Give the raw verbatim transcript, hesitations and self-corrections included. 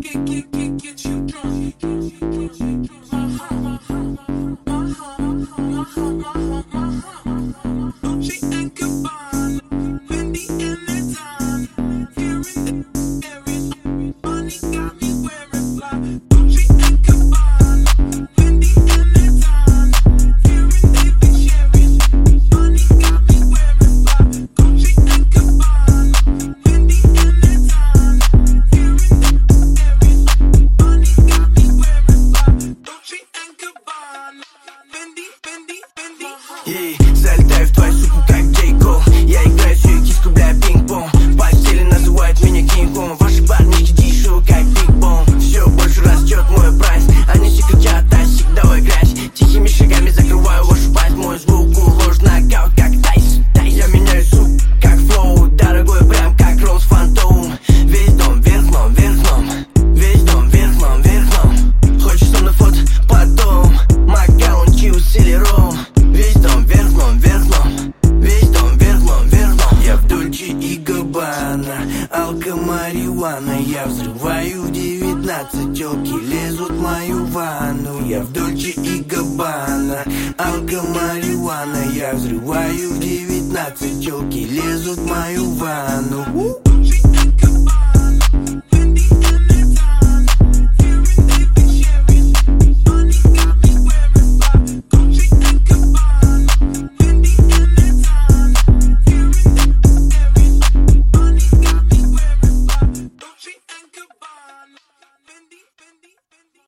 Ей, залетаю в твою суку, как Джей Кол. Я играю свою киску, бля, пинг-понг. В постели называют меня Кинг-Конг. Ваши парнишки дишу, как Биг-Бон. Все больше растет мой прайс. Они все кричат, тащик, давай грязь. Тихими шагами закрываю вашу пасть. Мой звук уложь нокаут, как Тайс. Я меняю сук, как флоу. Дорогой, прям как Роуз Фантом. Весь дом вверх дном, вверх дном. Весь дом вверх дном, вверх дном. Хочешь со мной фото? Потом. Макаун, чиус или ром. Весь дом вверх дном, вверх дном. Весь дом вверх дном, вверх дном. Я в Дольче и Габбана, алко марихуана. Я взрываю в девятнадцать, тёлки лезут в мою ванну. Я в Дольче и Габбана, алко марихуана. Я взрываю в девятнадцать, тёлки лезут в мою ванну.